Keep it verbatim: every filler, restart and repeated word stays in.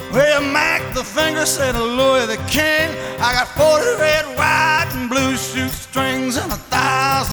Well, Mac the finger said Louis the king. I got forty red, white, and blue shoestrings and a thousand